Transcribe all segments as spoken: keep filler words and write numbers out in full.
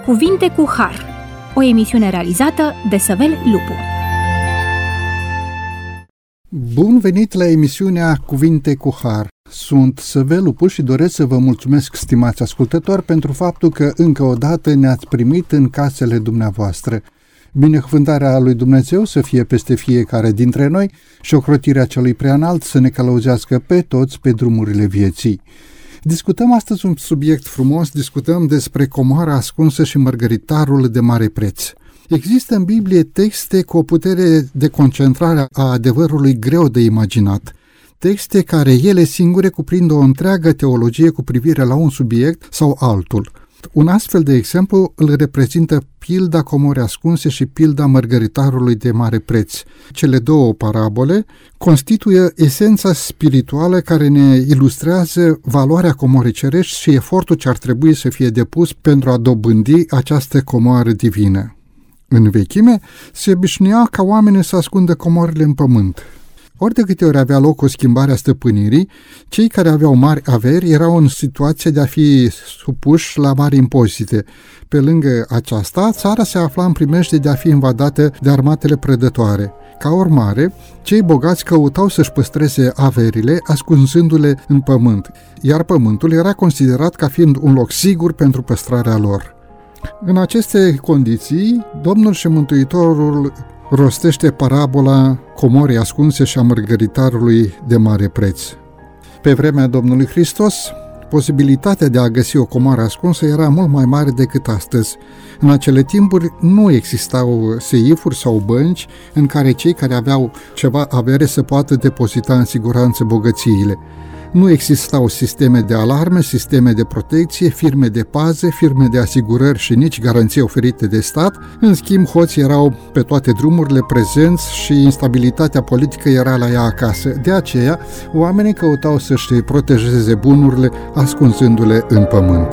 Cuvinte cu Har, o emisiune realizată de Săvel Lupu. Bun venit la emisiunea Cuvinte cu Har. Sunt Săvel Lupu și doresc să vă mulțumesc, stimați ascultători, pentru faptul că încă o dată ne-ați primit în casele dumneavoastră. Binecuvântarea lui Dumnezeu să fie peste fiecare dintre noi și ocrotirea celui preanalt să ne călăuzească pe toți pe drumurile vieții. Discutăm astăzi un subiect frumos, discutăm despre comoara ascunsă și mărgăritarul de mare preț. Există în Biblie texte cu o putere de concentrare a adevărului greu de imaginat. Texte care ele singure cuprind o întreagă teologie cu privire la un subiect sau altul. Un astfel de exemplu îl reprezintă pilda comorii ascunse și pilda mărgăritarului de mare preț. Cele două parabole constituie esența spirituală care ne ilustrează valoarea comorii cerești și efortul ce ar trebui să fie depus pentru a dobândi această comoară divină. În vechime se obișnuia ca oamenii să ascundă comorile în pământ. Ori de câte ori avea loc o schimbare a stăpânirii, cei care aveau mari averi erau în situație de a fi supuși la mari impozite. Pe lângă aceasta, țara se afla în primejdie de a fi invadată de armatele prădătoare. Ca urmare, cei bogați căutau să-și păstreze averile, ascunzându-le în pământ, iar pământul era considerat ca fiind un loc sigur pentru păstrarea lor. În aceste condiții, Domnul și Mântuitorul rostește parabola comorii ascunse și a mărgăritarului de mare preț. Pe vremea Domnului Hristos, posibilitatea de a găsi o comoară ascunsă era mult mai mare decât astăzi. În acele timpuri nu existau seifuri sau bănci în care cei care aveau ceva avere să poată depozita în siguranță bogățiile. Nu existau sisteme de alarme, sisteme de protecție, firme de pază, firme de asigurări și nici garanții oferite de stat. În schimb, hoții erau pe toate drumurile prezenți și instabilitatea politică era la ea acasă. De aceea, oamenii căutau să-și protejeze bunurile, ascunzându-le în pământ.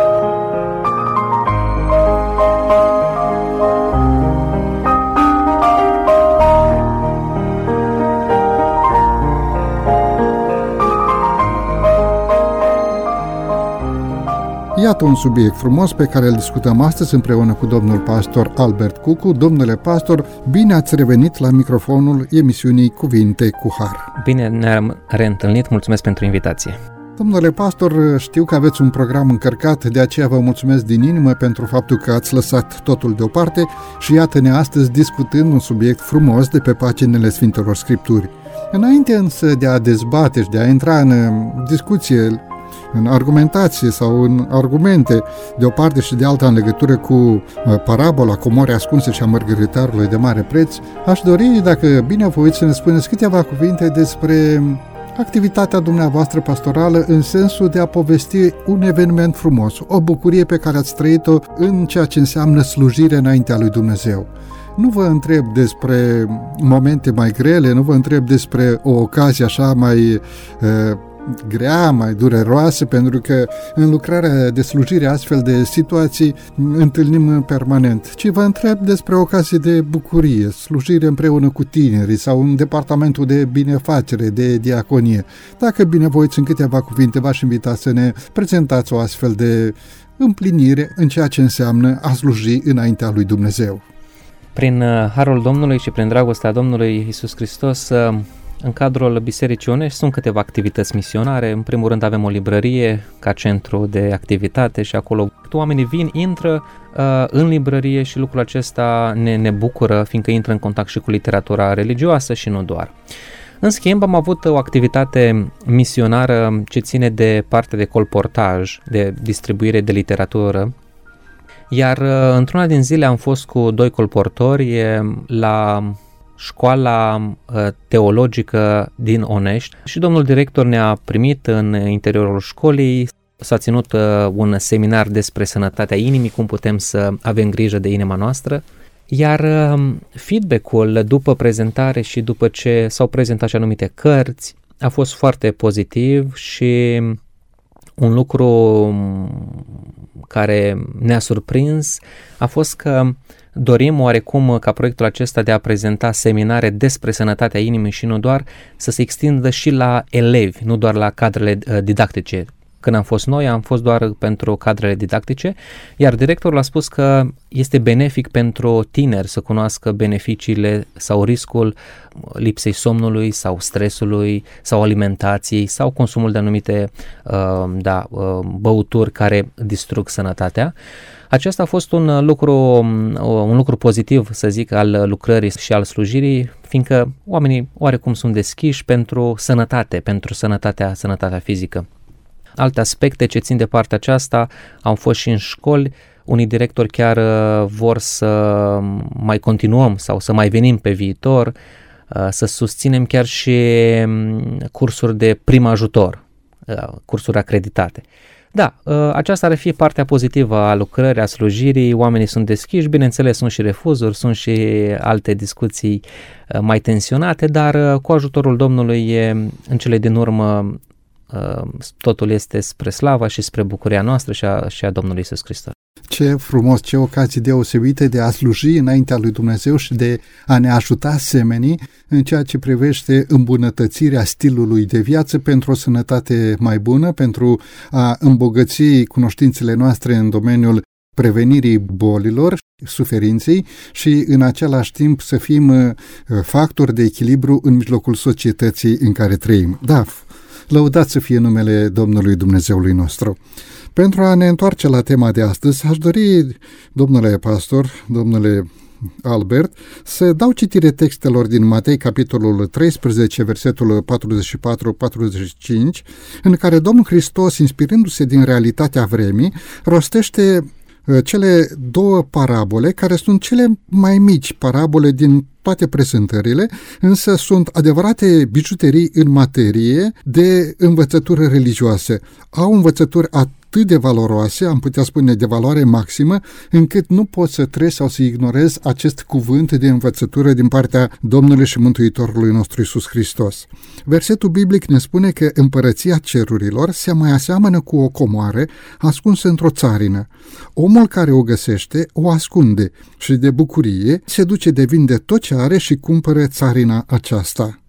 Iată un subiect frumos pe care îl discutăm astăzi împreună cu domnul pastor Albert Cucu. Domnule pastor, bine ați revenit la microfonul emisiunii Cuvinte cu Har. Bine ne-am reîntâlnit, mulțumesc pentru invitație. Domnule pastor, știu că aveți un program încărcat, de aceea vă mulțumesc din inimă pentru faptul că ați lăsat totul deoparte și iată-ne astăzi discutând un subiect frumos de pe paginile Sfintelor Scripturi. Înainte însă de a dezbate și de a intra în discuție, în argumentație sau în argumente de o parte și de alta în legătură cu parabola comorii ascunse și a mărgăritarului de mare preț, aș dori, dacă bine voiți, să ne spuneți câteva cuvinte despre activitatea dumneavoastră pastorală în sensul de a povesti un eveniment frumos, o bucurie pe care ați trăit-o în ceea ce înseamnă slujire înaintea lui Dumnezeu. Nu vă întreb despre momente mai grele, nu vă întreb despre o ocazie așa mai uh, grea, mai dureroasă, pentru că în lucrarea de slujire astfel de situații întâlnim permanent, ci vă întreb despre ocazii de bucurie, slujire împreună cu tinerii sau în departamentul de binefacere, de diaconie. Dacă binevoiți în câteva cuvinte, v-aș invita să ne prezentați o astfel de împlinire în ceea ce înseamnă a sluji înaintea lui Dumnezeu. Prin harul Domnului și prin dragostea Domnului Iisus Hristos, în cadrul Bisericii Onești sunt câteva activități misionare. În primul rând avem o librărie ca centru de activitate și acolo oamenii vin, intră uh, în librărie și lucrul acesta ne, ne bucură, fiindcă intră în contact și cu literatura religioasă și nu doar. În schimb, am avut o activitate misionară ce ține de partea de colportaj, de distribuire de literatură, iar uh, într-una din zile am fost cu doi colportori la școala teologică din Onești și domnul director ne-a primit în interiorul școlii. S-a ținut un seminar despre sănătatea inimii, cum putem să avem grijă de inima noastră, iar feedback-ul după prezentare și după ce s-au prezentat și anumite cărți a fost foarte pozitiv și un lucru care ne-a surprins a fost că dorim oarecum ca proiectul acesta de a prezenta seminare despre sănătatea inimii și nu doar, să se extindă și la elevi, nu doar la cadrele didactice. când am fost noi, am fost doar pentru cadrele didactice, iar directorul a spus că este benefic pentru tineri să cunoască beneficiile sau riscul lipsei somnului sau stresului sau alimentației sau consumul de anumite uh, da, uh, băuturi care distrug sănătatea. Acesta a fost un lucru, un lucru pozitiv, să zic, al lucrării și al slujirii, fiindcă oamenii oarecum sunt deschiși pentru sănătate, pentru sănătatea, sănătatea fizică. Alte aspecte ce țin de partea aceasta au fost și în școli. Unii directori chiar vor să mai continuăm sau să mai venim pe viitor, să susținem chiar și cursuri de prim ajutor, cursuri acreditate. Da, aceasta ar fi partea pozitivă a lucrării, a slujirii, oamenii sunt deschiși, bineînțeles sunt și refuzuri, sunt și alte discuții mai tensionate, dar cu ajutorul Domnului în cele din urmă totul este spre slava și spre bucuria noastră și a, și a Domnului Iisus Hristos. Ce frumos, ce ocazii deosebite de a sluji înaintea lui Dumnezeu și de a ne ajuta semenii în ceea ce privește îmbunătățirea stilului de viață pentru o sănătate mai bună, pentru a îmbogăți cunoștințele noastre în domeniul prevenirii bolilor, suferinței și în același timp să fim factori de echilibru în mijlocul societății în care trăim. Da, lăudat să fie numele Domnului Dumnezeului nostru. Pentru a ne întoarce la tema de astăzi, aș dori, domnule pastor, domnule Albert, să dau citire textelor din Matei, capitolul treisprezece, versetul patruzeci și patru patruzeci și cinci, în care Domnul Hristos, inspirându-se din realitatea vremii, rostește cele două parabole, care sunt cele mai mici parabole din toate prezentările, însă sunt adevărate bijuterii în materie de învățături religioase. Au învățături atât de valoroase, am putea spune de valoare maximă, încât nu poți să treci sau să ignorezi acest cuvânt de învățătură din partea Domnului și Mântuitorului nostru Iisus Hristos. Versetul biblic ne spune că împărăția cerurilor se mai aseamănă cu o comoară ascunsă într-o țarină. Omul care o găsește o ascunde și de bucurie se duce de vinde tot ce are și cumpără țarina aceasta.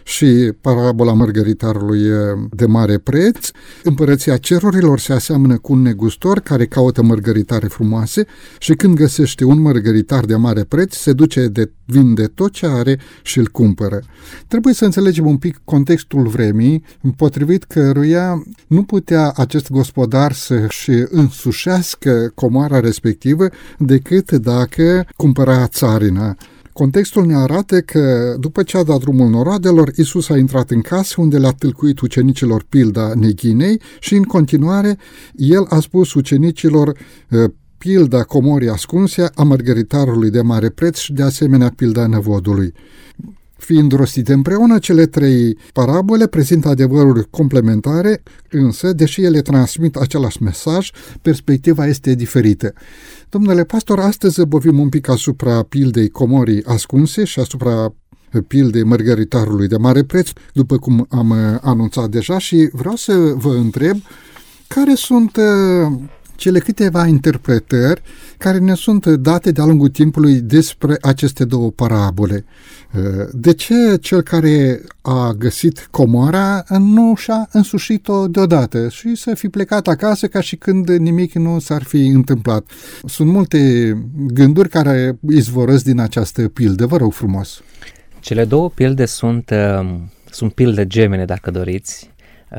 Și parabola mărgăritarului de mare preț, împărăția cerurilor se aseamănă cu un negustor care caută mărgăritare frumoase și când găsește un mărgăritar de mare preț, se duce de vinde tot ce are și îl cumpără. Trebuie să înțelegem un pic contextul vremii, potrivit căruia nu putea acest gospodar să-și însușească comoara respectivă decât dacă cumpăra țarina. Contextul ne arată că, după ce a dat drumul noroadelor, Iisus a intrat în casă unde le-a tâlcuit ucenicilor pilda neghinei și, în continuare, el a spus ucenicilor pilda comorii ascunse, a mărgăritarului de mare preț și, de asemenea, pilda năvodului. Fiind rostite împreună, cele trei parabole prezintă adevăruri complementare, însă, deși ele transmit același mesaj, perspectiva este diferită. Domnule pastor, astăzi bovim un pic asupra pildei comorii ascunse și asupra pildei mărgăritarului de mare preț, după cum am anunțat deja, și vreau să vă întreb care sunt cele câteva interpretări care ne sunt date de-a lungul timpului despre aceste două parabole. De ce cel care a găsit comoara nu și-a însușit-o deodată și să fi plecat acasă ca și când nimic nu s-ar fi întâmplat? Sunt multe gânduri care izvorăsc din această pildă. Vă rog frumos. Cele două pilde sunt, sunt pilde gemene, dacă doriți.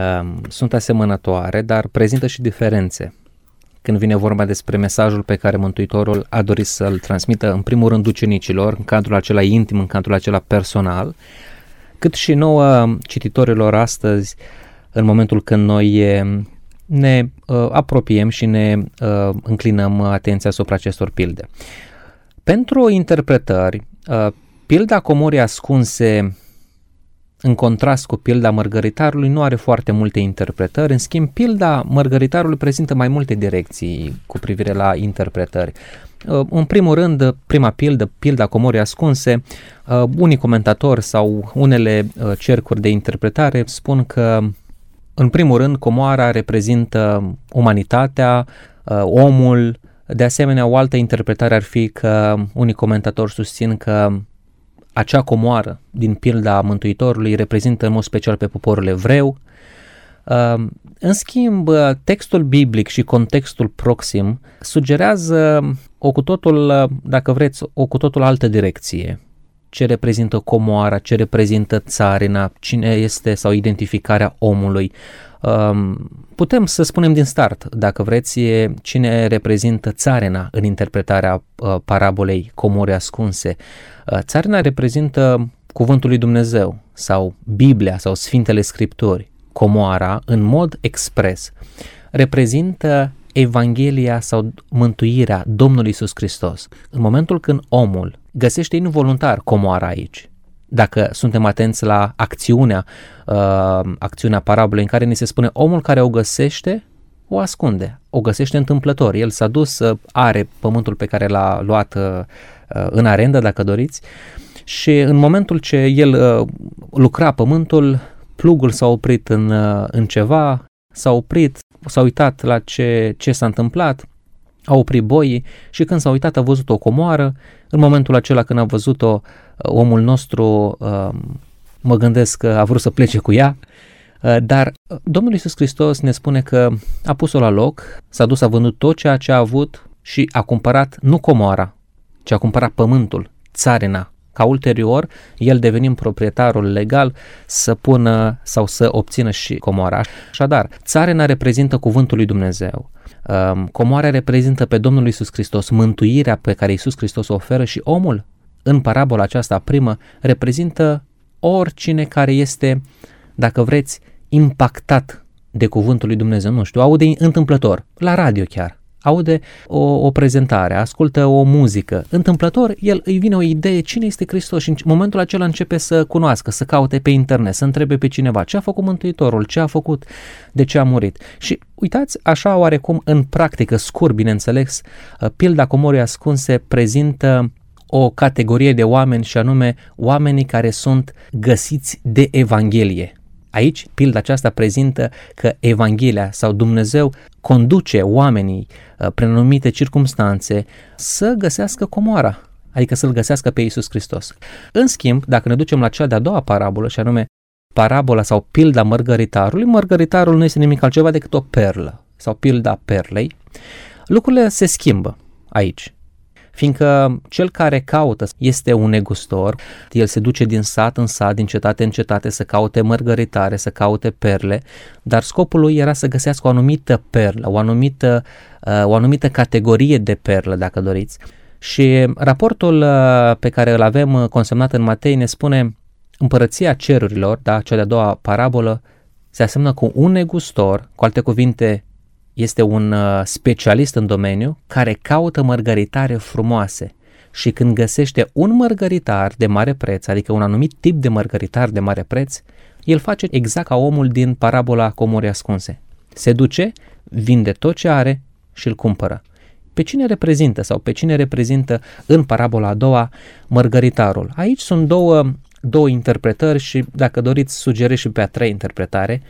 Sunt asemănătoare, dar prezintă și diferențe. Când vine vorba despre mesajul pe care Mântuitorul a dorit să-l transmită, în primul rând ucenicilor, în cadrul acela intim, în cadrul acela personal, cât și nouă cititorilor astăzi, în momentul când noi ne uh, apropiem și ne uh, înclinăm atenția asupra acestor pilde. Pentru interpretări, uh, pilda comorii ascunse, în contrast cu pilda mărgăritarului, nu are foarte multe interpretări. În schimb, pilda mărgăritarului prezintă mai multe direcții cu privire la interpretări. În primul rând, prima pildă, pilda comorii ascunse, unii comentatori sau unele cercuri de interpretare spun că, în primul rând, comoara reprezintă umanitatea, omul. De asemenea, o altă interpretare ar fi că unii comentatori susțin că acea comoară din pilda Mântuitorului reprezintă în mod special pe poporul evreu. În schimb, textul biblic și contextul proxim sugerează o cu totul, dacă vreți, o cu totul altă direcție. Ce reprezintă comoara, ce reprezintă țarina, cine este sau identificarea omului. Putem să spunem din start, dacă vreți, cine reprezintă țarina în interpretarea parabolei comorii ascunse. Țarina reprezintă cuvântul lui Dumnezeu sau Biblia sau Sfintele Scripturi. Comoara, în mod expres, reprezintă Evanghelia sau mântuirea Domnului Iisus Hristos. În momentul când omul găsește involuntar comoara aici, dacă suntem atenți la acțiunea, uh, acțiunea parabolei în care ni se spune omul care o găsește, o ascunde, o găsește întâmplător. El s-a dus, uh, are pământul pe care l-a luat uh, în arendă, dacă doriți, și în momentul ce el uh, lucra pământul, plugul s-a oprit în, în ceva, s-a oprit, s-a uitat la ce, ce s-a întâmplat, a oprit boii și când s-a uitat a văzut o comoară. În momentul acela când a văzut-o, omul nostru, mă gândesc că a vrut să plece cu ea, dar Domnul Iisus Hristos ne spune că a pus-o la loc, s-a dus, a vândut tot ceea ce a avut și a cumpărat nu comoara, ci a cumpărat pământul, țarina, ca ulterior, el devenind proprietarul legal să pună sau să obțină și comoara. Așadar, țarina reprezintă cuvântul lui Dumnezeu, comoara reprezintă pe Domnul Iisus Hristos, mântuirea pe care Iisus Hristos o oferă și omul, în parabola aceasta primă, reprezintă oricine care este, dacă vreți, impactat de cuvântul lui Dumnezeu, nu știu, aude întâmplător, la radio chiar. Aude o, o prezentare, ascultă o muzică, întâmplător, el îi vine o idee cine este Hristos și în momentul acela începe să cunoască, să caute pe internet, să întrebe pe cineva ce a făcut Mântuitorul, ce a făcut, de ce a murit. Și uitați, așa oarecum în practică, scurt, bineînțeles, pilda comorii ascunse prezintă o categorie de oameni și anume oamenii care sunt găsiți de Evanghelie. Aici, pilda aceasta prezintă că Evanghelia sau Dumnezeu conduce oamenii prin anumite circumstanțe să găsească comoara, adică să-L găsească pe Iisus Hristos. În schimb, dacă ne ducem la cea de-a doua parabolă, și anume parabola sau pilda mărgăritarului, mărgăritarul nu este nimic altceva decât o perlă sau pilda perlei, lucrurile se schimbă aici. Fiindcă cel care caută este un negustor, el se duce din sat în sat, din cetate în cetate să caute mărgăritare, să caute perle, dar scopul lui era să găsească o anumită perlă, o anumită, o anumită categorie de perlă, dacă doriți. Și raportul pe care îl avem consemnat în Matei ne spune împărăția cerurilor, da, cea de-a doua parabolă, se asemănă cu un negustor, cu alte cuvinte, este un specialist în domeniu care caută mărgăritare frumoase și când găsește un mărgăritar de mare preț, adică un anumit tip de mărgăritar de mare preț, el face exact ca omul din parabola comorii ascunse. Se duce, vinde tot ce are și îl cumpără. Pe cine reprezintă sau pe cine reprezintă în parabola a doua mărgăritarul? Aici sunt două, două interpretări și dacă doriți sugerez și pe a treia interpretare.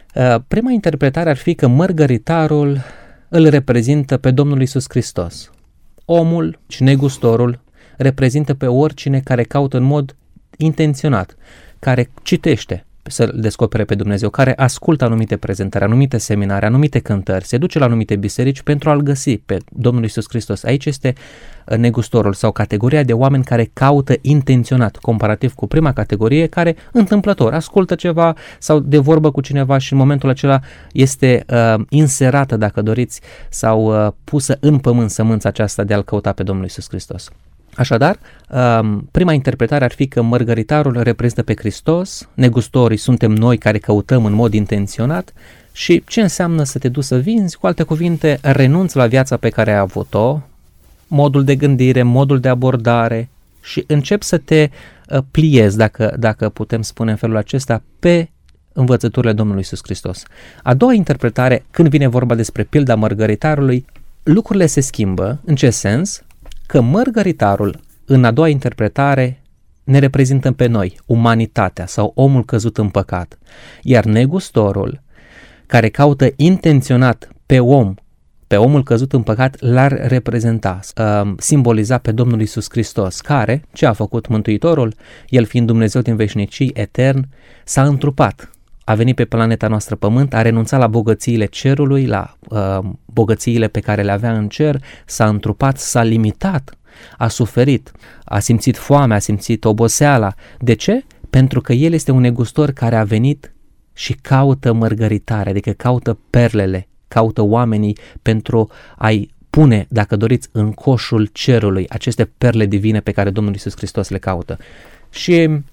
Prima interpretare ar fi că mărgăritarul îl reprezintă pe Domnul Iisus Hristos. Omul și negustorul reprezintă pe oricine care caută în mod intenționat, care citește să-L descopere pe Dumnezeu, care ascultă anumite prezentări, anumite seminare, anumite cântări, se duce la anumite biserici pentru a-L găsi pe Domnul Iisus Hristos. Aici este negustorul sau categoria de oameni care caută intenționat, comparativ cu prima categorie care întâmplător ascultă ceva sau de vorbă cu cineva și în momentul acela este uh, inserată, dacă doriți, sau uh, pusă în pământ sămânța aceasta de a-L căuta pe Domnul Iisus Hristos. Așadar, prima interpretare ar fi că mărgăritarul reprezintă pe Hristos, negustorii suntem noi care căutăm în mod intenționat și ce înseamnă să te duci să vinzi, cu alte cuvinte, renunți la viața pe care ai avut-o, modul de gândire, modul de abordare și începi să te pliezi, dacă, dacă putem spune în felul acesta, pe învățăturile Domnului Iisus Hristos. A doua interpretare, când vine vorba despre pilda mărgăritarului, lucrurile se schimbă. În ce sens? Că mărgăritarul, în a doua interpretare, ne reprezintă pe noi, umanitatea sau omul căzut în păcat, iar negustorul, care caută intenționat pe om, pe omul căzut în păcat, l-ar reprezenta, uh, simboliza pe Domnul Iisus Hristos, care, ce a făcut Mântuitorul, el fiind Dumnezeu din veșnicii, etern, s-a întrupat, a venit pe planeta noastră Pământ, a renunțat la bogățiile cerului, la uh, bogățiile pe care le avea în cer, s-a întrupat, s-a limitat, a suferit, a simțit foame, a simțit oboseala. De ce? Pentru că El este un negustor care a venit și caută mărgăritare, adică caută perlele, caută oamenii pentru a-i pune, dacă doriți, în coșul cerului aceste perle divine pe care Domnul Iisus Hristos le caută. Și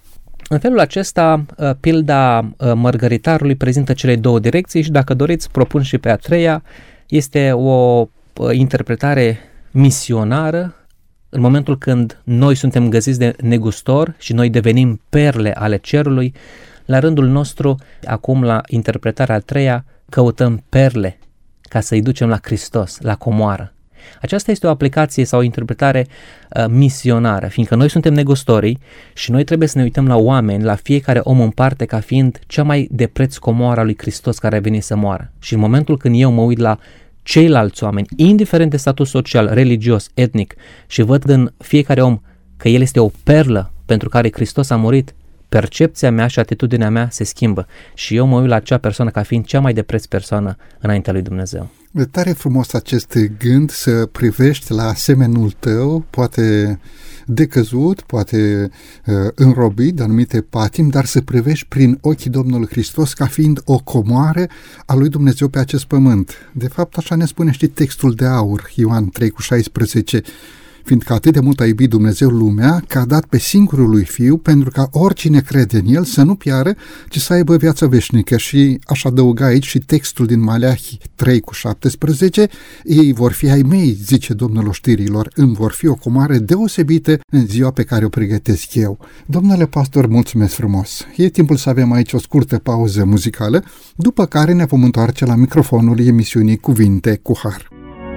în felul acesta, pilda mărgăritarului prezintă cele două direcții și dacă doriți, propun și pe a treia, este o interpretare misionară în momentul când noi suntem găsiți de negustor și noi devenim perle ale cerului. La rândul nostru, acum la interpretarea a treia, căutăm perle ca să-i ducem la Hristos, la comoară. Aceasta este o aplicație sau o interpretare uh, misionară, fiindcă noi suntem negustorii și noi trebuie să ne uităm la oameni, la fiecare om în parte, ca fiind cea mai de preț comoară a lui Hristos care a venit să moară. Și în momentul când eu mă uit la ceilalți oameni, indiferent de status social, religios, etnic, și văd în fiecare om că el este o perlă pentru care Hristos a murit, percepția mea și atitudinea mea se schimbă și eu mă uit la acea persoană ca fiind cea mai de preț persoană înaintea lui Dumnezeu. E tare frumos acest gând să privești la semenul tău, poate decăzut, poate uh, înrobit de anumite patimi, dar să privești prin ochii Domnului Hristos ca fiind o comoară a lui Dumnezeu pe acest pământ. De fapt, așa ne spune și textul de aur, Ioan trei cu șaisprezece, fiindcă atât de mult a iubit Dumnezeu lumea, că a dat pe singurul lui Fiu, pentru ca oricine crede în El să nu piară, ci să aibă viață veșnică. Și aș adăuga aici și textul din Maleahi trei cu șaptesprezece, ei vor fi ai mei, zice Domnul oștirilor, îmi vor fi o comoară deosebită în ziua pe care o pregătesc eu. Domnule pastor, mulțumesc frumos! E timpul să avem aici o scurtă pauză muzicală, după care ne vom întoarce la microfonul emisiunii Cuvinte cu Har.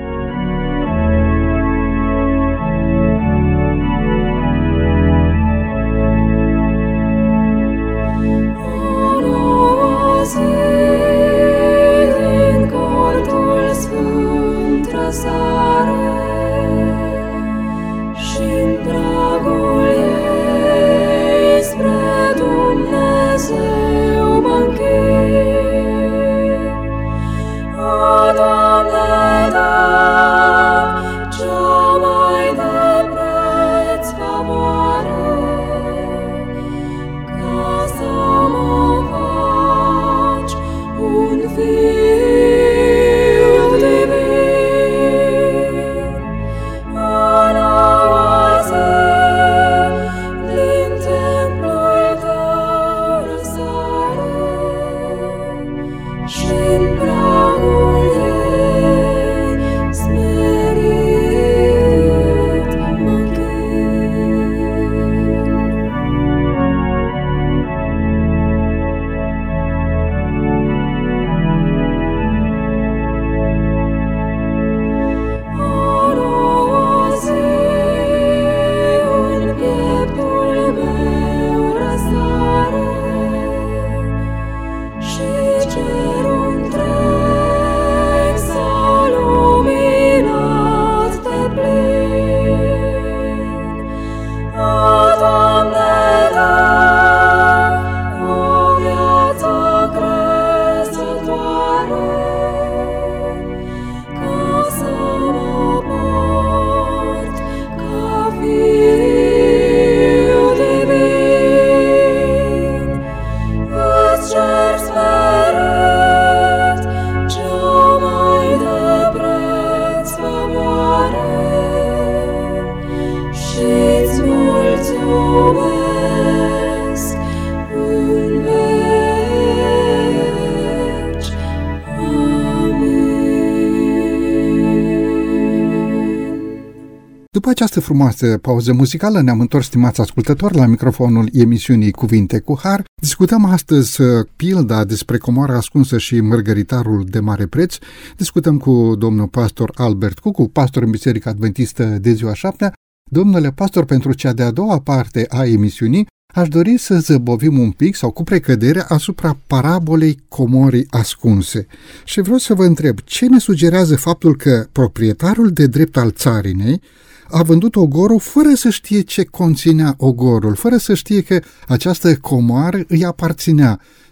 După această frumoasă pauză muzicală ne-am întors, stimați ascultători, la microfonul emisiunii Cuvinte cu Har. Discutăm astăzi pilda despre comoara ascunsă și mărgăritarul de mare preț. Discutăm cu domnul pastor Albert Cucu, pastor în Biserica Adventistă de Ziua Șaptea. Domnule pastor, pentru cea de-a doua parte a emisiunii, aș dori să zăbovim un pic sau cu precădere asupra parabolei comorii ascunse. Și vreau să vă întreb, ce ne sugerează faptul că proprietarul de drept al țarinei a vândut ogorul fără să știe ce conținea ogorul, fără să știe că această comoară îi aparținea.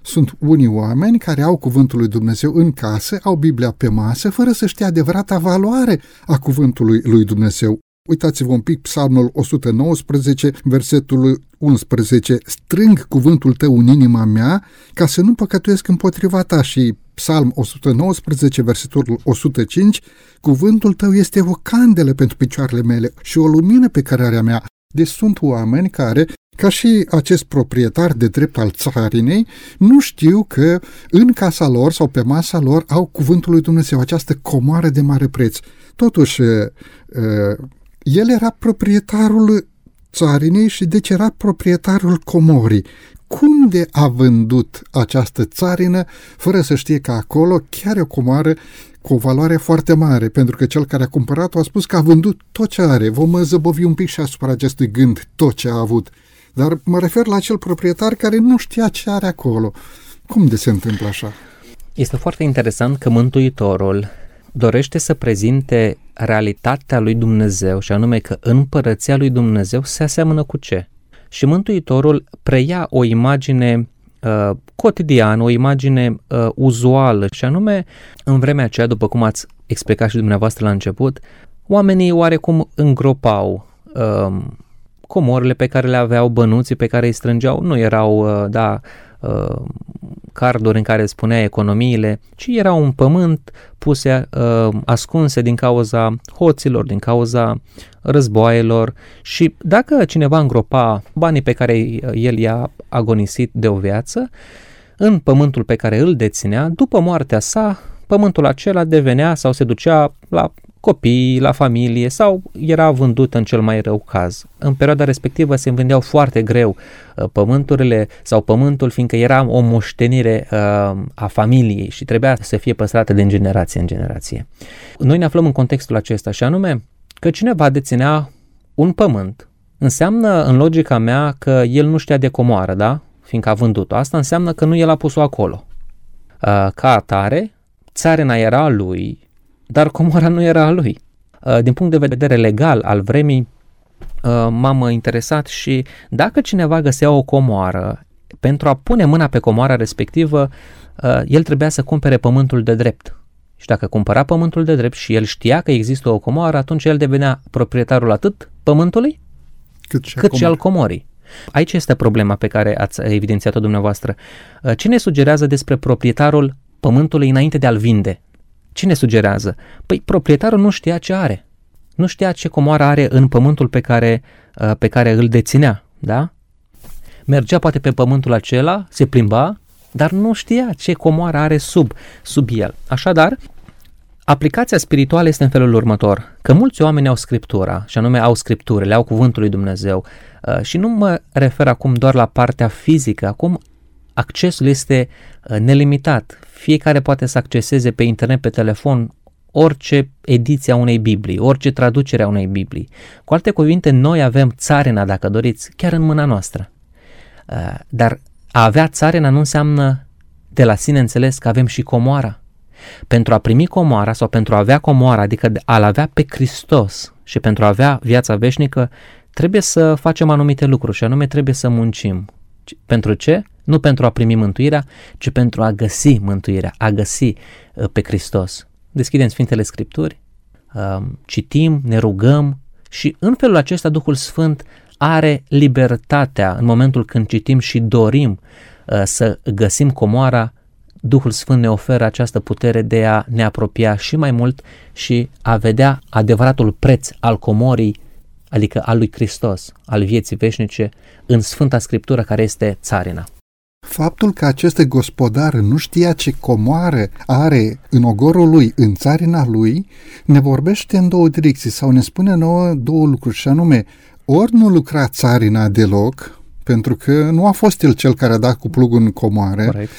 Sunt unii oameni care au cuvântul lui Dumnezeu în casă, au Biblia pe masă, fără să știe adevărata valoare a cuvântului lui Dumnezeu. Uitați-vă un pic Psalmul o sută nouăsprezece, versetul unsprezece. Strâng cuvântul tău în inima mea ca să nu păcătuiesc împotriva ta. Și Psalm o sută nouăsprezece, versetul o sută cinci. Cuvântul tău este o candelă pentru picioarele mele și o lumină pe cărarea mea. Deci sunt oameni care, ca și acest proprietar de drept al țarinei, nu știu că în casa lor sau pe masa lor au cuvântul lui Dumnezeu, această comoară de mare preț. Totuși, el era proprietarul țarinei și deci era proprietarul comorii. Cum de a vândut această țarină fără să știe că acolo chiar e o comoară cu o valoare foarte mare? Pentru că cel care a cumpărat-o a spus că a vândut tot ce are. Vom zăbovi un pic și asupra acestui gând, tot ce a avut. Dar mă refer la acel proprietar care nu știa ce are acolo. Cum de se întâmplă așa? Este foarte interesant că Mântuitorul dorește să prezinte realitatea lui Dumnezeu, și anume că împărăția lui Dumnezeu se aseamănă cu ce? Și Mântuitorul preia o imagine uh, cotidiană, o imagine uh, uzuală, și anume în vremea aceea, după cum ați explicat și dumneavoastră la început, oamenii oarecum îngropau uh, comorile pe care le aveau, bănuții pe care îi strângeau, nu erau, uh, da, uh, carduri în care spunea economiile, ci era un pământ puse uh, ascunse din cauza hoților, din cauza războaielor, și dacă cineva îngropa banii pe care el i-a agonisit de o viață în pământul pe care îl deținea, după moartea sa, pământul acela devenea sau se ducea la copii, la familie, sau era vândut în cel mai rău caz. În perioada respectivă se vindeau foarte greu pământurile sau pământul, fiindcă era o moștenire uh, a familiei și trebuia să fie păstrată din generație în generație. Noi ne aflăm în contextul acesta, și anume că cineva deținea un pământ. Înseamnă, în logica mea, că el nu știa de comoară, da? Fiindcă a vândut-o. Asta înseamnă că nu el a pus-o acolo. Uh, ca atare, țarina era a lui, dar comoara nu era a lui. Din punct de vedere legal al vremii, m-am interesat și dacă cineva găsea o comoară, pentru a pune mâna pe comoara respectivă, el trebuia să cumpere pământul de drept. Și dacă cumpăra pământul de drept și el știa că există o comoară, atunci el devenea proprietarul atât pământului, cât și, cât și al comorii. Aici este problema pe care ați evidențiat-o dumneavoastră. Cine sugerează despre proprietarul pământului înainte de a-l vinde? Cine sugerează? Păi proprietarul nu știa ce are. Nu știa ce comoară are în pământul pe care, pe care îl deținea, da? Mergea poate pe pământul acela, se plimba, dar nu știa ce comoară are sub, sub el. Așadar, aplicația spirituală este în felul următor, că mulți oameni au Scriptura, și anume au Scripturile, au Cuvântul lui Dumnezeu, și nu mă refer acum doar la partea fizică, acum accesul este nelimitat. Fiecare poate să acceseze pe internet, pe telefon, orice ediție a unei Biblii, orice traducere a unei Biblii. Cu alte cuvinte, noi avem țarina, dacă doriți, chiar în mâna noastră. Dar a avea țarina nu înseamnă de la sine înțeles că avem și comoara. Pentru a primi comoara sau pentru a avea comoara, adică a-L avea pe Hristos și pentru a avea viața veșnică, trebuie să facem anumite lucruri și anume trebuie să muncim. Pentru ce? Nu pentru a primi mântuirea, ci pentru a găsi mântuirea, a găsi pe Hristos. Deschidem Sfintele Scripturi, citim, ne rugăm și în felul acesta Duhul Sfânt are libertatea în momentul când citim și dorim să găsim comoara. Duhul Sfânt ne oferă această putere de a ne apropia și mai mult și a vedea adevăratul preț al comorii, adică al lui Hristos, al vieții veșnice, în Sfânta Scriptură care este țarina. Faptul că acest gospodar nu știa ce comoară are în ogorul lui, în țarina lui, ne vorbește în două direcții sau ne spune nouă două lucruri, și anume, ori nu lucra țarina deloc, pentru că nu a fost el cel care a dat cu plugul în comoare, corect,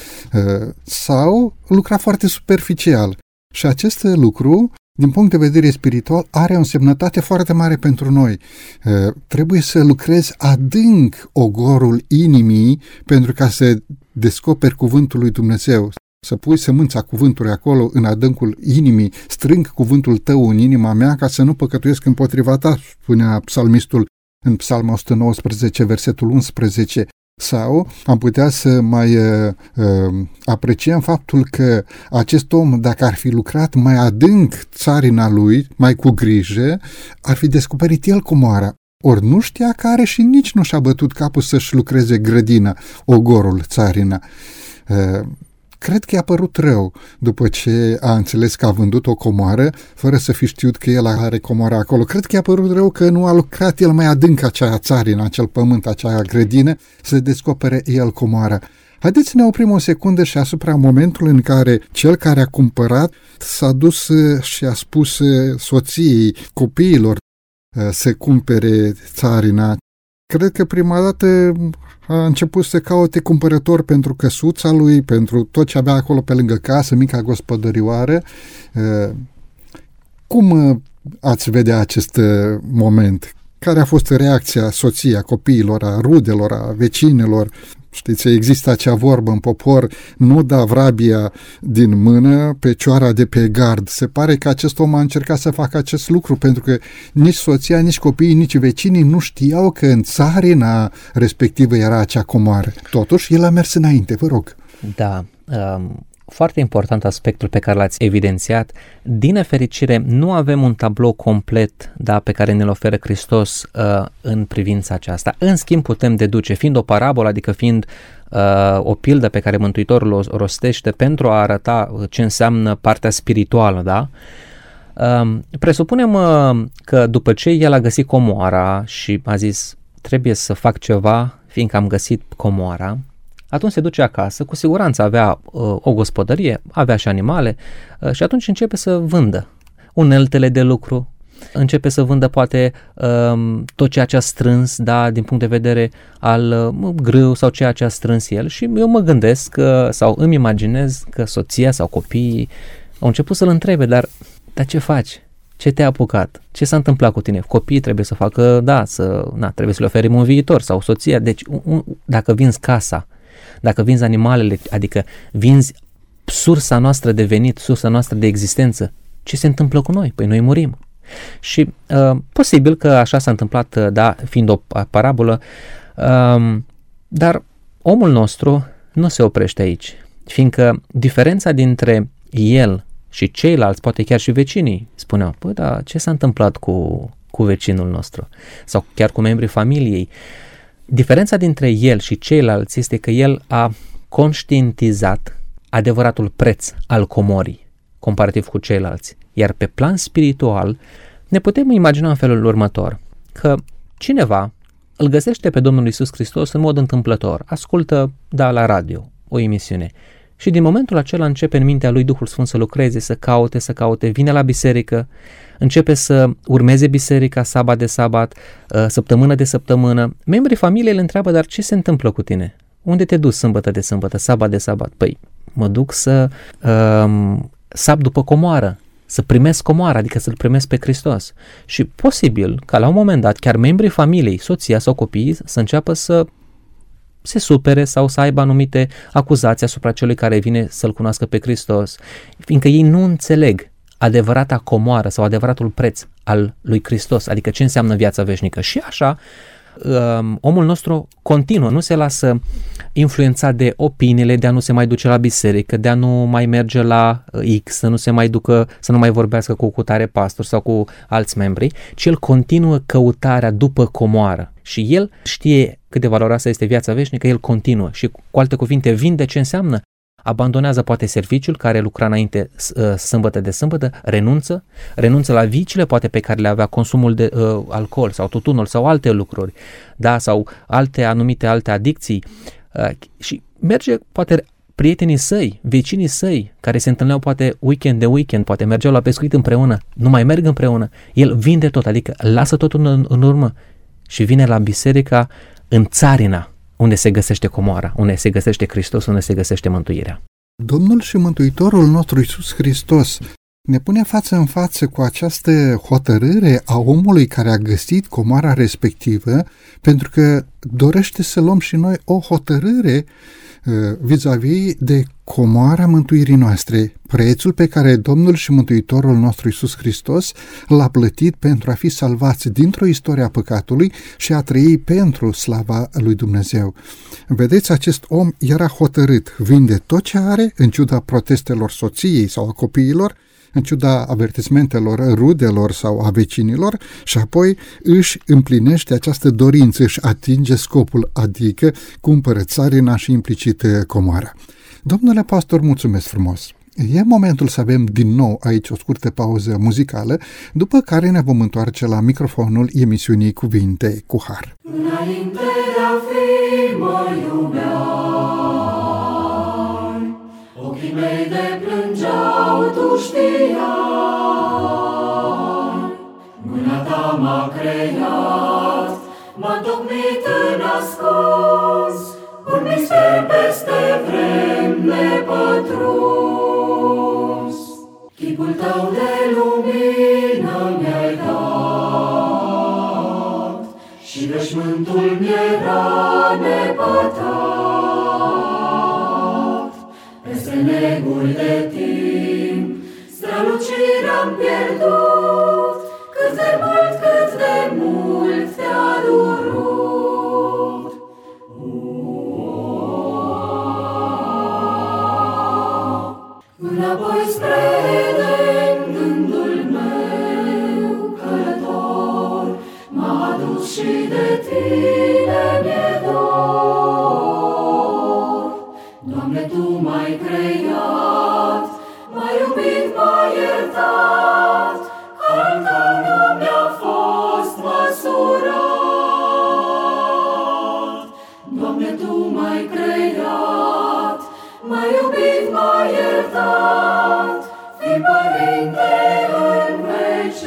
sau lucra foarte superficial. Și acest lucru, din punct de vedere spiritual, are o însemnătate foarte mare pentru noi. Trebuie să lucrezi adânc ogorul inimii pentru ca să descoperi cuvântul lui Dumnezeu. Să pui sămânța cuvântului acolo în adâncul inimii, strâng cuvântul tău în inima mea ca să nu păcătuiesc împotriva ta, spunea psalmistul în Psalmul o sută nouăsprezece, versetul unsprezece. Sau am putea să mai uh, uh, apreciem faptul că acest om, dacă ar fi lucrat mai adânc țarina lui, mai cu grijă, ar fi descoperit el comoara. Ori nu știa că are și nici nu și-a bătut capul să-și lucreze grădina, ogorul, țarina. Uh, Cred că i-a părut rău după ce a înțeles că a vândut o comoară, fără să fi știut că el are comoara acolo. Cred că i-a părut rău că nu a lucrat el mai adânc acea țarină, acel pământ, acea grădină, să descopere el comoara. Haideți să ne oprim o secundă și asupra momentului în care cel care a cumpărat s-a dus și a spus soției, copiilor, să cumpere țarina. Cred că prima dată a început să caute cumpărător pentru căsuța lui, pentru tot ce avea acolo pe lângă casă, mica gospodărioară. Cum ați vedea acest moment? Care a fost reacția soției, a copiilor, a rudelor, a vecinilor? Știți, există acea vorbă în popor, nu da vrabia din mână pe cioara de pe gard. Se pare că acest om a încercat să facă acest lucru, pentru că nici soția, nici copiii, nici vecinii nu știau că în țarina respectivă era acea comoară. Totuși, el a mers înainte, vă rog. Da, um... foarte important aspectul pe care l-ați evidențiat. Din nefericire, nu avem un tablou complet, da, pe care ne-l oferă Hristos uh, în privința aceasta. În schimb, putem deduce, fiind o parabolă, adică fiind uh, o pildă pe care Mântuitorul o rostește pentru a arăta ce înseamnă partea spirituală, da? Uh, presupunem uh, că după ce el a găsit comoara și a zis, trebuie să fac ceva, fiindcă am găsit comoara, atunci se duce acasă, cu siguranță avea uh, o gospodărie, avea și animale uh, și atunci începe să vândă uneltele de lucru, începe să vândă poate uh, tot ceea ce a strâns, da, din punct de vedere al uh, grâu sau ceea ce a strâns el, și eu mă gândesc uh, sau îmi imaginez că soția sau copiii au început să-l întrebe, dar, dar ce faci? Ce te-a apucat? Ce s-a întâmplat cu tine? Copiii trebuie să facă, da, să, na, trebuie să le oferim un viitor, sau soția. Deci un, dacă vinzi casa, dacă vinzi animalele, adică vinzi sursa noastră de venit, sursa noastră de existență, ce se întâmplă cu noi? Păi noi murim. Și uh, posibil că așa s-a întâmplat, uh, da, fiind o parabolă, uh, dar omul nostru nu se oprește aici, fiindcă diferența dintre el și ceilalți, poate chiar și vecinii, spuneau, păi da, ce s-a întâmplat cu, cu vecinul nostru? Sau chiar cu membrii familiei. Diferența dintre el și ceilalți este că el a conștientizat adevăratul preț al comorii, comparativ cu ceilalți. Iar pe plan spiritual ne putem imagina în felul următor, că cineva îl găsește pe Domnul Iisus Hristos în mod întâmplător, ascultă, da, la radio, o emisiune, și din momentul acela începe în mintea lui Duhul Sfânt să lucreze, să caute, să caute, vine la biserică, începe să urmeze biserica sabat de sabat, săptămână de săptămână. Membrii familiei îl întreabă, dar ce se întâmplă cu tine? Unde te duci sâmbătă de sâmbătă, sabat de sabat? Păi, mă duc să um, sap după comoară, să primesc comoara, adică să-L primesc pe Hristos. Și posibil ca la un moment dat chiar membrii familiei, soția sau copiii, să înceapă să se supere sau să aibă anumite acuzații asupra celui care vine să-L cunoască pe Hristos, fiindcă ei nu înțeleg adevărata comoară sau adevăratul preț al lui Hristos, adică ce înseamnă viața veșnică. Și așa, um, omul nostru continuă, nu se lasă influențat de opiniile, de a nu se mai duce la biserică, de a nu mai merge la X, să nu se mai ducă, să nu mai vorbească cu cutare pastor sau cu alți membri, ci el continuă căutarea după comoară. Și el știe cât de valoroasă este viața veșnică, el continuă și, cu alte cuvinte, vinde ce înseamnă. Abandonează poate serviciul care lucra înainte sâmbătă de sâmbătă, renunță, renunță la viciile poate pe care le avea, consumul de uh, alcool sau tutunul sau alte lucruri, da, sau alte anumite alte adicții, uh, și merge poate prietenii săi, vecinii săi care se întâlneau poate weekend de weekend, poate mergeau la pescuit împreună, nu mai merg împreună, el vinde tot, adică lasă totul în, în urmă și vine la biserica în țarina, unde se găsește comoara, unde se găsește Hristos, unde se găsește mântuirea. Domnul și Mântuitorul nostru Iisus Hristos ne pune față în față cu această hotărâre a omului care a găsit comoara respectivă, pentru că dorește să luăm și noi o hotărâre uh, vis-a-vis de comoara mântuirii noastre. prețul pe care Domnul și Mântuitorul nostru Iisus Hristos l-a plătit pentru a fi salvați dintr-o istorie a păcatului și a trăi pentru slava lui Dumnezeu. Vedeți, acest om era hotărât, vinde tot ce are, în ciuda protestelor soției sau a copiilor, în ciuda avertismentelor rudelor sau a vecinilor, și apoi își împlinește această dorință, își atinge scopul, adică cumpără țarina și implicit comoara. Domnule pastor, mulțumesc frumos! E momentul să avem din nou aici o scurtă pauză muzicală, după care ne vom întoarce la microfonul emisiunii Cuvinte cu Har. Înainte de a fi mă iubeai, ochii mei de plângeau, tu știai. Mâna ta m-a creat, m-a tocmit în ascuns, un mister peste vrem nepătruns. Chipul tău de lumină mi-ai dat și veșmântul mi-era nepătat. Peste neguri de timp strălucirea-am pierdut, cât de mult, cât de mult te-a durut. Înapoi spre Eden, gândul meu călător m-a adus și de tine mi-e dor. Doamne, tu m-ai creat, m-ai iubit, m-ai iertat, al tău nu mi-a fost măsurat. Doamne, tu m-ai creat, m-ai iubit, m-ai iertat, fi părinte în veci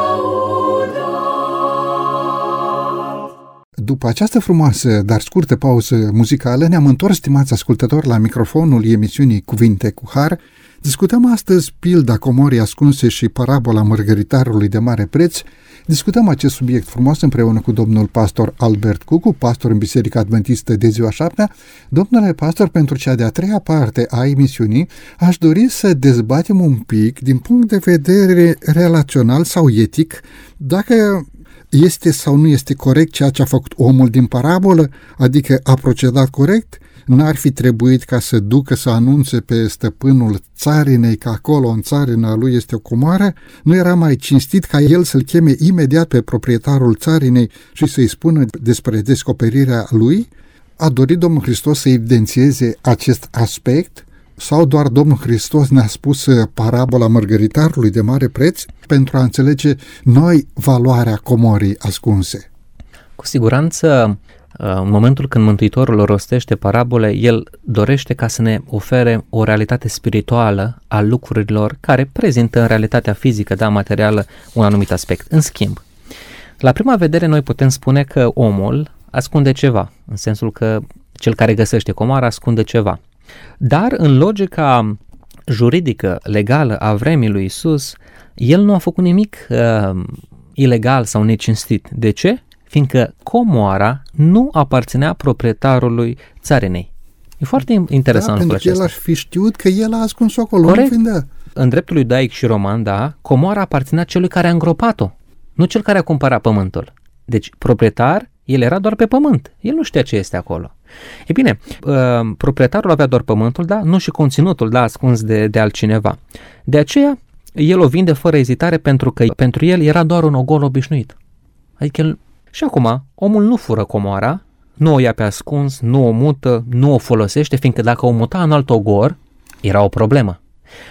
lăudat. După această frumoasă, dar scurtă pauză muzicală, ne-am întors, stimați ascultători, la microfonul emisiunii Cuvinte cu Har. Discutăm astăzi pilda comorii ascunse și parabola mărgăritarului de mare preț. Discutăm acest subiect frumos împreună cu domnul pastor Albert Cucu, pastor în Biserica Adventistă de Ziua Șaptea. Domnule pastor, pentru cea de-a treia parte a emisiunii, aș dori să dezbatem un pic, din punct de vedere relațional sau etic, dacă este sau nu este corect ceea ce a făcut omul din parabolă, adică a procedat corect. N-ar fi trebuit ca să ducă să anunțe pe stăpânul țarinei că acolo în țarina lui este o comoară? Nu era mai cinstit ca el să-l cheme imediat pe proprietarul țarinei și să-i spună despre descoperirea lui? A dorit Domnul Hristos să evidențieze acest aspect? Sau doar Domnul Hristos ne-a spus parabola mărgăritarului de mare preț pentru a înțelege noi valoarea comorii ascunse? Cu siguranță, în momentul când Mântuitorul rostește parabole, el dorește ca să ne ofere o realitate spirituală a lucrurilor care prezintă în realitatea fizică, da, materială, un anumit aspect. În schimb, la prima vedere noi putem spune că omul ascunde ceva, în sensul că cel care găsește comoara ascunde ceva. Dar în logica juridică, legală a vremii lui Isus, el nu a făcut nimic uh, ilegal sau necinstit. De ce? Fiindcă comoara nu aparținea proprietarului țarinei. E foarte interesant da, lucrul acesta. Pentru că el ar fi știut că el a ascuns-o acolo. Corect. Nu în dreptul iudaic și roman, da, comoara aparținea celui care a îngropat-o, nu cel care a cumpărat pământul. Deci, proprietar, el era doar pe pământ. El nu știa ce este acolo. E bine, uh, proprietarul avea doar pământul, da, nu și conținutul, da, ascuns de, de altcineva. De aceea, el o vinde fără ezitare pentru că pentru el era doar un ogol obișnuit. Adică el... Și acum, omul nu fură comoara, nu o ia pe ascuns, nu o mută, nu o folosește, fiindcă dacă o muta în alt ogor, era o problemă.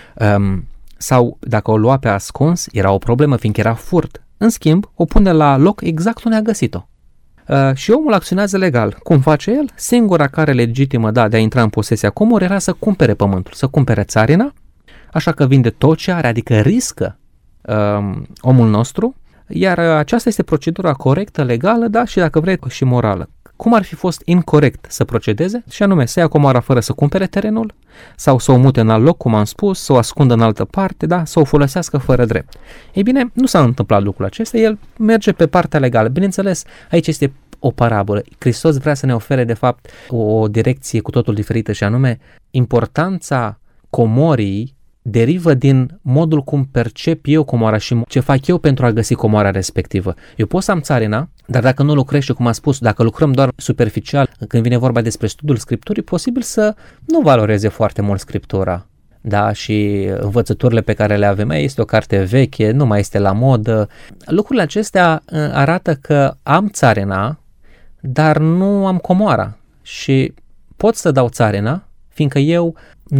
Um, sau dacă o lua pe ascuns, era o problemă, fiindcă era furt. În schimb, o pune la loc exact unde a găsit-o. Uh, și omul acționează legal. Cum face el? Singura care legitimă, da, de a intra în posesia comorii era să cumpere pământul, să cumpere țarina, așa că vinde tot ce are, adică riscă uh, omul nostru, iar aceasta este procedura corectă, legală, da, și dacă vrei și morală. Cum ar fi fost incorect să procedeze? Și anume, să ia comoara fără să cumpere terenul, sau să o mute în alt loc, cum am spus, să o ascundă în altă parte, da, să o folosească fără drept. Ei bine, nu s-a întâmplat lucrul acesta, el merge pe partea legală. Bineînțeles, aici este o parabolă. Hristos vrea să ne ofere, de fapt, o direcție cu totul diferită și anume importanța comorii derivă din modul cum percep eu comoara și ce fac eu pentru a găsi comoara respectivă. Eu pot să am țarina, dar dacă nu lucrez și cum am spus, dacă lucrăm doar superficial, când vine vorba despre studiul Scripturii, posibil să nu valoreze foarte mult Scriptura. Da, și învățăturile pe care le avem aici, este o carte veche, nu mai este la modă. Lucrurile acestea arată că am țarina, dar nu am comoara și pot să dau țarina, fiindcă eu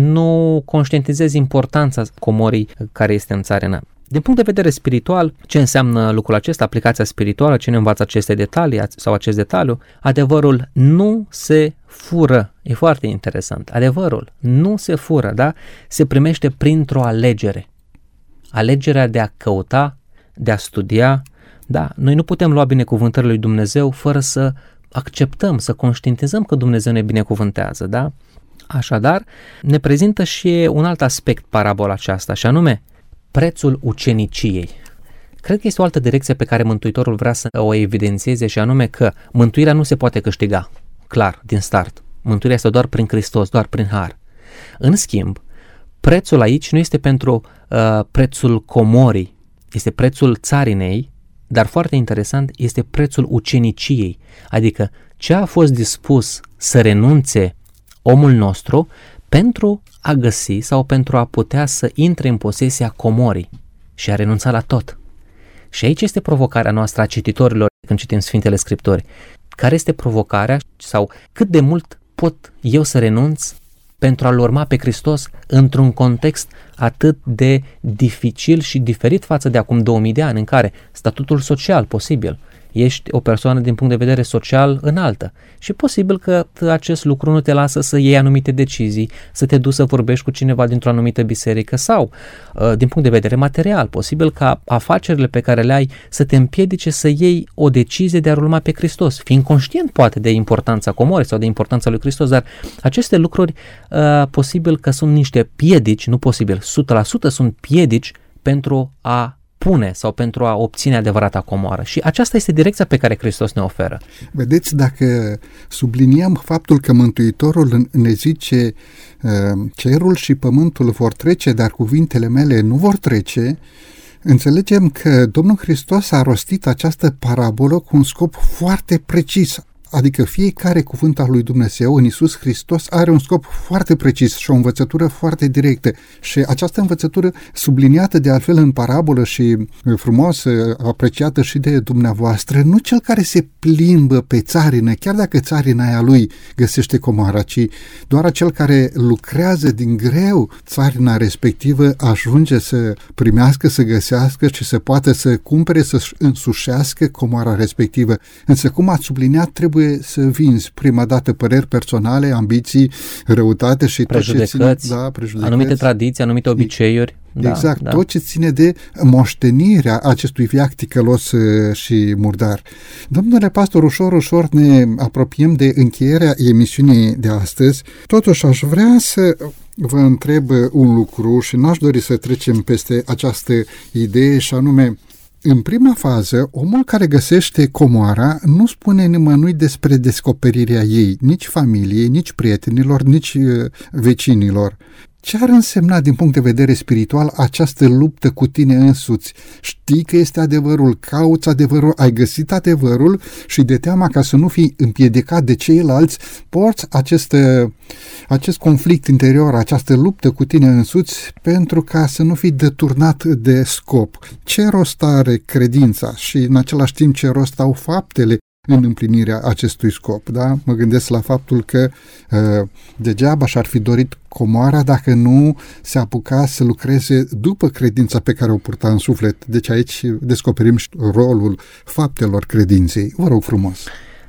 nu conștientizez importanța comorii care este în țarina. Din punct de vedere spiritual, ce înseamnă lucrul acesta, aplicația spirituală, ce ne învață aceste detalii sau acest detaliu? Adevărul nu se fură. E foarte interesant. Adevărul nu se fură, da? Se primește printr-o alegere. Alegerea de a căuta, de a studia, da? Noi nu putem lua binecuvântările lui Dumnezeu fără să acceptăm, să conștientizăm că Dumnezeu ne binecuvântează, da? Așadar, ne prezintă și un alt aspect parabola aceasta, și anume prețul uceniciei. Cred că este o altă direcție pe care Mântuitorul vrea să o evidențieze, și anume că mântuirea nu se poate câștiga, clar, din start. Mântuirea este doar prin Hristos, doar prin har. În schimb, prețul aici nu este pentru uh, prețul comorii, este prețul țarinei, dar foarte interesant, este prețul uceniciei, adică ce a fost dispus să renunțe omul nostru pentru a găsi sau pentru a putea să intre în posesia comorii și a renunța la tot. Și aici este provocarea noastră a cititorilor când citim Sfintele Scripturi. Care este provocarea sau cât de mult pot eu să renunț pentru a-L urma pe Hristos într-un context atât de dificil și diferit față de acum două mii de ani, în care statutul social posibil, ești o persoană din punct de vedere social înaltă și posibil că acest lucru nu te lasă să iei anumite decizii, să te duci să vorbești cu cineva dintr-o anumită biserică sau, din punct de vedere material, posibil ca afacerile pe care le ai să te împiedice să iei o decizie de a urma pe Hristos, fiind conștient poate de importanța comorii sau de importanța lui Hristos, dar aceste lucruri posibil că sunt niște piedici, nu posibil, o sută la sută sunt piedici pentru a pune sau pentru a obține adevărata comoară. Și aceasta este direcția pe care Hristos ne oferă. Vedeți, dacă subliniem faptul că Mântuitorul ne zice cerul și pământul vor trece, dar cuvintele mele nu vor trece, înțelegem că Domnul Hristos a rostit această parabolă cu un scop foarte precis. Adică fiecare cuvânt al lui Dumnezeu în Iisus Hristos are un scop foarte precis și o învățătură foarte directă. Și această învățătură, subliniată de altfel în parabolă și frumos apreciată și de dumneavoastră, nu cel care se plimbă pe țarină, chiar dacă țarina aia lui găsește comoara, ci doar acel care lucrează din greu țarina respectivă ajunge să primească, să găsească și să poată să cumpere, să însușească comoara respectivă. Însă, cum ați subliniat, trebuie să vinzi prima dată păreri personale, ambiții, răutate și tot ce ține, da, prejudecăți, anumite tradiții, anumite obiceiuri. Exact, da, tot ce ține de moștenirea acestui veac ticălos și murdar. Domnule pastor, ușor, ușor ne apropiem de încheierea emisiunii de astăzi. Totuși aș vrea să vă întreb un lucru și n-aș dori să trecem peste această idee, și anume, în prima fază, omul care găsește comoara nu spune nimănui despre descoperirea ei, nici familiei, nici prietenilor, nici vecinilor. Ce ar însemna din punct de vedere spiritual această luptă cu tine însuți? Știi că este adevărul, cauți adevărul, ai găsit adevărul și de teama ca să nu fii împiedicat de ceilalți, porți acest, acest conflict interior, această luptă cu tine însuți pentru ca să nu fii deturnat de scop. Ce rost are credința și în același timp ce rost au faptele în împlinirea acestui scop, da? Mă gândesc la faptul că uh, degeaba și-ar fi dorit comoara dacă nu se apuca să lucreze după credința pe care o purta în suflet. Deci aici descoperim rolul faptelor credinței. Vă rog frumos.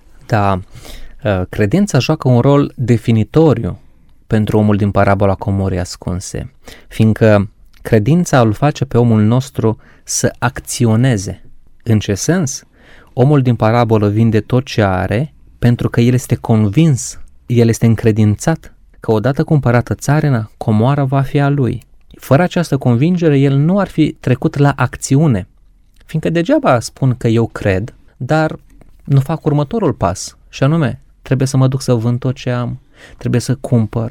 Da, uh, credința joacă un rol definitoriu pentru omul din parabola comorii ascunse, fiindcă credința îl face pe omul nostru să acționeze. În ce sens? Omul din parabolă vinde tot ce are pentru că el este convins, el este încredințat că odată cumpărată țarina, comoara va fi a lui. Fără această convingere, el nu ar fi trecut la acțiune, fiindcă degeaba spun că eu cred, dar nu fac următorul pas, și anume, trebuie să mă duc să vând tot ce am, trebuie să cumpăr.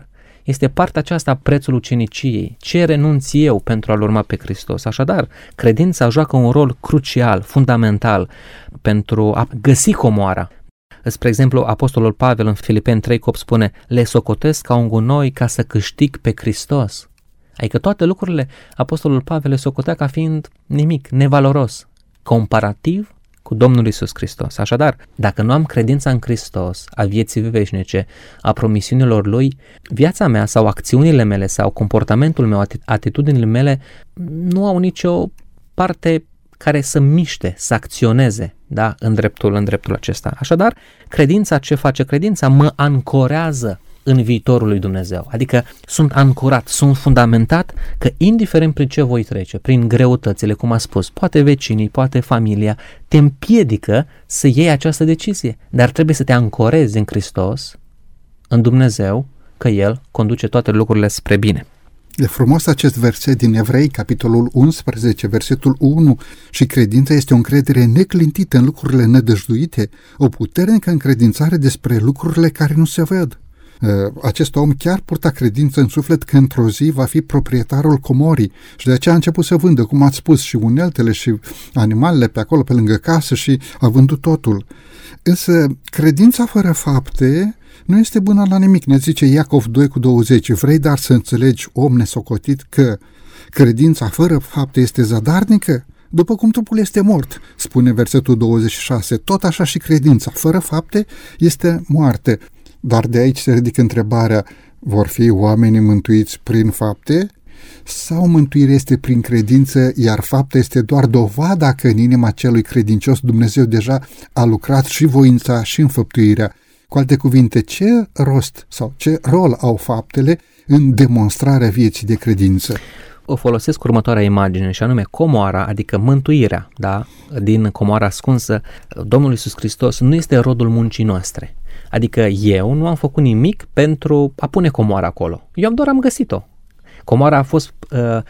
Este partea aceasta a prețului uceniciei. Ce renunț eu pentru a-L urma pe Hristos? Așadar, credința joacă un rol crucial, fundamental pentru a găsi comoara. Spre exemplu, Apostolul Pavel în Filipeni trei opt spune: le socotesc ca un gunoi ca să câștig pe Hristos. Adică toate lucrurile Apostolul Pavel le socotea ca fiind nimic, nevaloros, comparativ cu Domnul Iisus Hristos. Așadar, dacă nu am credința în Hristos, a vieții veșnice, a promisiunilor Lui, viața mea sau acțiunile mele sau comportamentul meu, atitudinile mele nu au nicio parte care să miște, să acționeze, da, în dreptul, în dreptul acesta. Așadar, credința, ce face credința? Mă ancorează în viitorul lui Dumnezeu. Adică sunt ancorat, sunt fundamentat că indiferent prin ce voi trece, prin greutățile, cum a spus, poate vecinii, poate familia, te împiedică să iei această decizie. Dar trebuie să te ancorezi în Hristos, în Dumnezeu, că El conduce toate lucrurile spre bine. E frumos acest verset din Evrei, capitolul unsprezece, versetul unu, și credința este o încredere neclintită în lucrurile nădăjduite, o puternică încredințare despre lucrurile care nu se văd. Acest om chiar purta credință în suflet că într-o zi va fi proprietarul comorii și de aceea a început să vândă, cum ați spus, și uneltele și animalele pe acolo, pe lângă casă, și a vândut totul. Însă credința fără fapte nu este bună la nimic. Ne zice Iacov doi cu douăzeci: vrei dar să înțelegi, om nesocotit, că credința fără fapte este zadarnică? După cum trupul este mort, spune versetul douăzeci și șase, tot așa și credința fără fapte este moarte. Dar de aici se ridică întrebarea: vor fi oamenii mântuiți prin fapte? Sau mântuirea este prin credință, iar fapta este doar dovada că în inima celui credincios Dumnezeu deja a lucrat și voința și înfăptuirea? Cu alte cuvinte, ce rost sau ce rol au faptele în demonstrarea vieții de credință? O folosesc următoarea imagine, și anume comoara, adică mântuirea, da, din comoara ascunsă. Domnul Iisus Hristos nu este rodul muncii noastre. Adică eu nu am făcut nimic pentru a pune comoara acolo. Eu doar am găsit-o. Comoara a fost uh,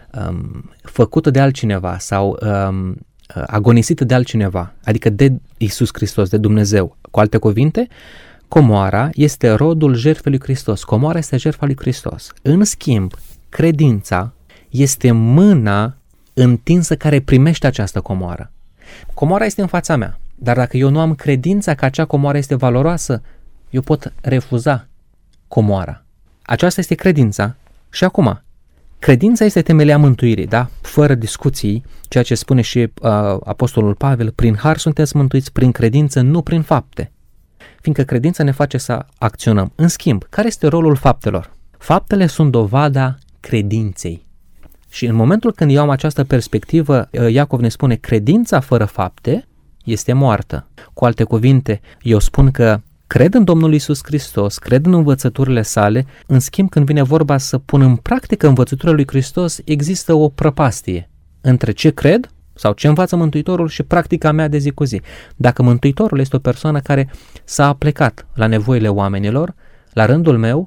um, făcută de altcineva sau um, agonisită de altcineva, adică de Iisus Hristos, de Dumnezeu. Cu alte cuvinte, comoara este rodul jertfei lui Hristos. Comoara este jertfa lui Hristos. În schimb, credința este mâna întinsă care primește această comoară. Comoara este în fața mea, dar dacă eu nu am credința că acea comoară este valoroasă, eu pot refuza comoara. Aceasta este credința. Și acum, credința este temelia mântuirii, da? Fără discuții, ceea ce spune și uh, Apostolul Pavel: prin har sunteți mântuiți prin credință, nu prin fapte. Fiindcă credința ne face să acționăm. În schimb, care este rolul faptelor? Faptele sunt dovada credinței. Și în momentul când eu am această perspectivă, Iacov ne spune: credința fără fapte este moartă. Cu alte cuvinte, eu spun că cred în Domnul Iisus Hristos, cred în învățăturile sale, în schimb când vine vorba să pun în practică învățăturile lui Hristos, există o prăpastie între ce cred sau ce învață Mântuitorul și practica mea de zi cu zi. Dacă Mântuitorul este o persoană care s-a aplecat la nevoile oamenilor, la rândul meu,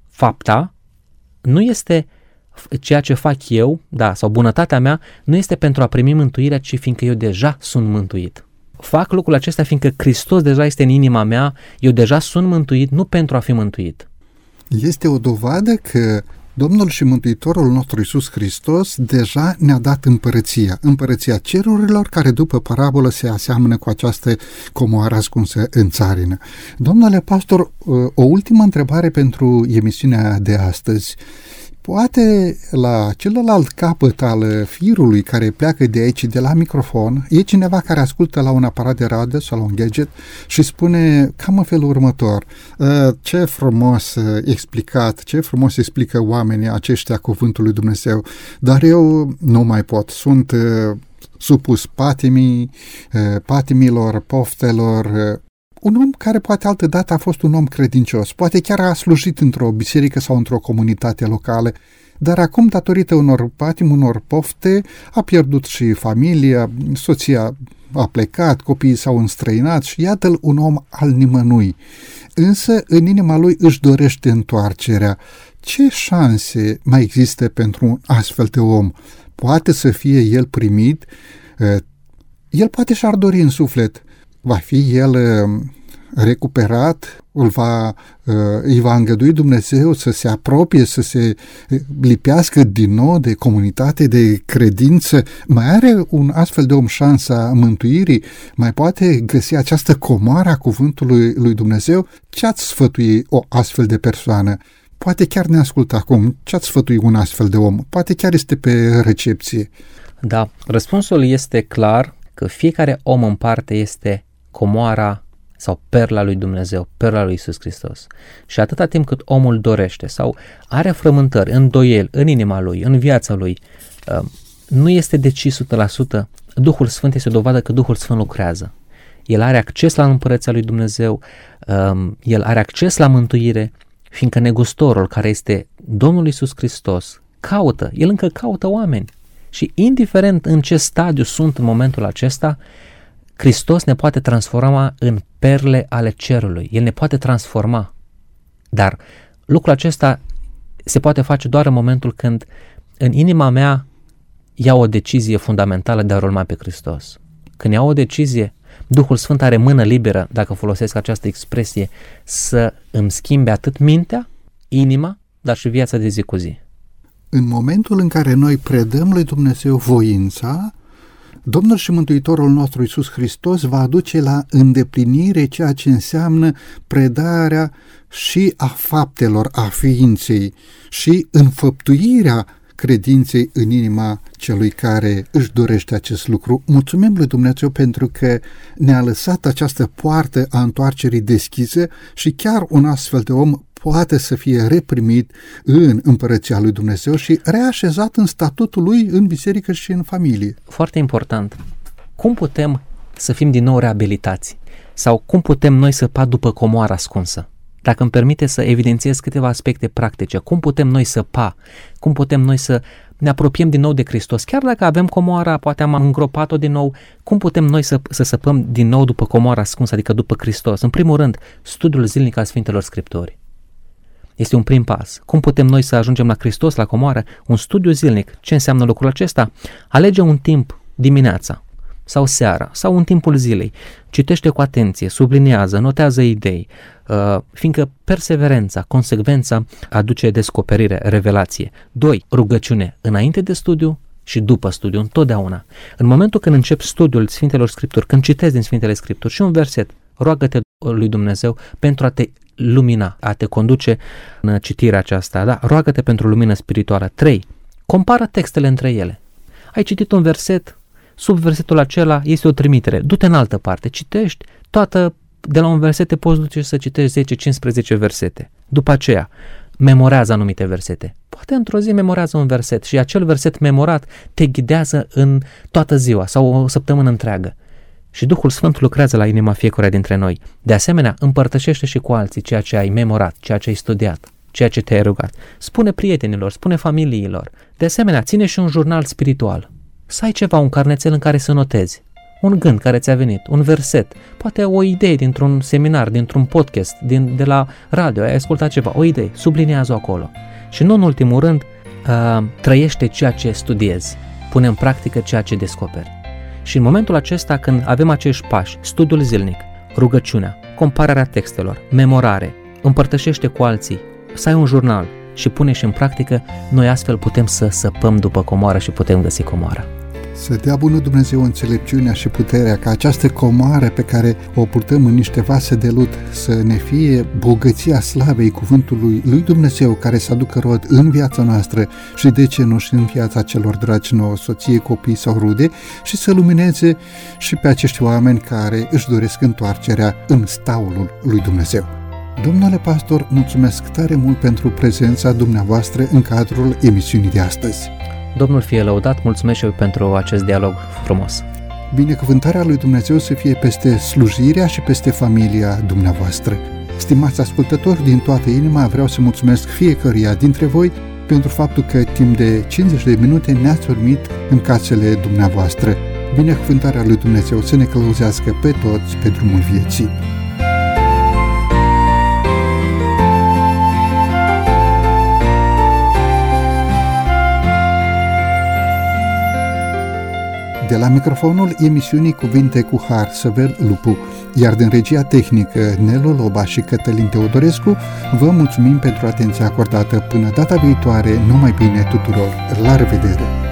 fapta nu este ceea ce fac eu, da, sau bunătatea mea, nu este pentru a primi mântuirea, ci fiindcă eu deja sunt mântuit. Fac lucrul acesta fiindcă Hristos deja este în inima mea, eu deja sunt mântuit, nu pentru a fi mântuit. Este o dovadă că Domnul și Mântuitorul nostru Iisus Hristos deja ne-a dat împărăția, împărăția cerurilor, care după parabolă se aseamănă cu această comoară ascunsă în țarină. Domnule pastor, o ultimă întrebare pentru emisiunea de astăzi. Poate la celălalt capăt al firului care pleacă de aici, de la microfon, e cineva care ascultă la un aparat de radio sau la un gadget și spune cam în felul următor: ce frumos explicat, ce frumos explică oamenii aceștia cuvântul lui Dumnezeu, dar eu nu mai pot, sunt supus patimii, patimilor, poftelor. Un om care poate altădată a fost un om credincios, poate chiar a slujit într-o biserică sau într-o comunitate locală, dar acum, datorită unor patimi, unor pofte, a pierdut și familia, soția a plecat, copiii s-au înstrăinat și iată-l un om al nimănui. Însă, în inima lui își dorește întoarcerea. Ce șanse mai există pentru un astfel de om? Poate să fie el primit? El poate și-ar dori în suflet. Va fi el recuperat, îl va, îi va îngădui Dumnezeu să se apropie, să se lipească din nou de comunitate, de credință? Mai are un astfel de om șansa mântuirii? Mai poate găsi această comoară a cuvântului lui Dumnezeu? Ce ați sfătui o astfel de persoană? Poate chiar ne ascultă acum. Ce ați sfătui un astfel de om? Poate chiar este pe recepție. Da, răspunsul este clar că fiecare om în parte este comoara sau perla lui Dumnezeu, perla lui Iisus Hristos. Și atâta timp cât omul dorește sau are frământări, îndoieli în inima lui, în viața lui, nu este decis o sută la sută, Duhul Sfânt este o dovadă că Duhul Sfânt lucrează. El are acces la împărăția lui Dumnezeu, el are acces la mântuire, fiindcă negustorul, care este Domnul Iisus Hristos, caută, el încă caută oameni. Și indiferent în ce stadiu sunt în momentul acesta, Hristos ne poate transforma în perle ale cerului. El ne poate transforma. Dar lucrul acesta se poate face doar în momentul când în inima mea iau o decizie fundamentală de a urma pe Hristos. Când iau o decizie, Duhul Sfânt are mână liberă, dacă folosesc această expresie, să îmi schimbe atât mintea, inima, dar și viața de zi cu zi. În momentul în care noi predăm lui Dumnezeu voința, Domnul și Mântuitorul nostru Iisus Hristos va aduce la îndeplinire ceea ce înseamnă predarea și a faptelor, a ființei și înfăptuirea credinței în inima celui care își dorește acest lucru. Mulțumim lui Dumnezeu pentru că ne-a lăsat această poartă a întoarcerii deschisă și chiar un astfel de om poate să fie reprimit în împărăția lui Dumnezeu și reașezat în statutul lui în biserică și în familie. Foarte important. Cum putem să fim din nou reabilitați? Sau cum putem noi săpa după comoara ascunsă? Dacă îmi permite să evidențiez câteva aspecte practice, cum putem noi săpa? Cum putem noi să ne apropiem din nou de Hristos? Chiar dacă avem comoara, poate am îngropat-o din nou, cum putem noi să, să săpăm din nou după comoara ascunsă, adică după Hristos? În primul rând, studiul zilnic al Sfintelor Scripturi. Este un prim pas. Cum putem noi să ajungem la Hristos, la comoară? Un studiu zilnic. Ce înseamnă lucrul acesta? Alege un timp dimineața sau seara sau în timpul zilei. Citește cu atenție, subliniază, notează idei, uh, fiindcă perseverența, consecvența aduce descoperire, revelație. Doi. Rugăciune înainte de studiu și după studiu, întotdeauna. În momentul când începi studiul Sfintelor Scripturi, când citezi din Sfintele Scripturi și un verset, roagă-te lui Dumnezeu pentru a te lumina, a te conduce în citirea aceasta, da? Roagă-te pentru lumină spirituală. Trei. Compară textele între ele. Ai citit un verset, sub versetul acela este o trimitere. Du-te în altă parte, citești toată, de la un verset te poți duce să citești zece cincisprezece versete. După aceea, memorează anumite versete. Poate într-o zi memorează un verset și acel verset memorat te ghidează în toată ziua sau o săptămână întreagă. Și Duhul Sfânt lucrează la inima fiecăruia dintre noi. De asemenea, împărtășește și cu alții ceea ce ai memorat, ceea ce ai studiat, ceea ce te-ai rugat. Spune prietenilor, spune familiilor. De asemenea, ține și un jurnal spiritual. Să ai ceva, un carnețel în care să notezi. Un gând care ți-a venit, un verset, poate o idee dintr-un seminar, dintr-un podcast, din, de la radio, ai ascultat ceva, o idee, subliniază-o acolo. Și nu în ultimul rând, uh, trăiește ceea ce studiezi, pune în practică ceea ce descoperi. Și în momentul acesta, când avem acești pași, studiul zilnic, rugăciunea, compararea textelor, memorare, împărtășește cu alții, să ai un jurnal și pune și în practică, noi astfel putem să săpăm după comoară și putem găsi comoara. Să dea bunul Dumnezeu înțelepciunea și puterea ca această comoară pe care o purtăm în niște vase de lut să ne fie bogăția slavei cuvântului lui Dumnezeu care să aducă rod în viața noastră și de ce nu și în viața celor dragi nouă, soție, copii sau rude și să lumineze și pe acești oameni care își doresc întoarcerea în staulul lui Dumnezeu. Domnule pastor, mulțumesc tare mult pentru prezența dumneavoastră în cadrul emisiunii de astăzi. Domnul fie lăudat, mulțumesc și eu pentru acest dialog frumos. Binecuvântarea lui Dumnezeu să fie peste slujirea și peste familia dumneavoastră. Stimați ascultători, din toată inima vreau să mulțumesc fiecăruia dintre voi pentru faptul că timp de cincizeci de minute ne-ați urmit în casele dumneavoastră. Binecuvântarea lui Dumnezeu să ne călăuzească pe toți pe drumul vieții. De la microfonul emisiunii Cuvinte cu Har, Săvel Lupu, iar din regia tehnică Nelu Loba și Cătălin Teodorescu, vă mulțumim pentru atenția acordată. Până data viitoare, numai bine tuturor! La revedere!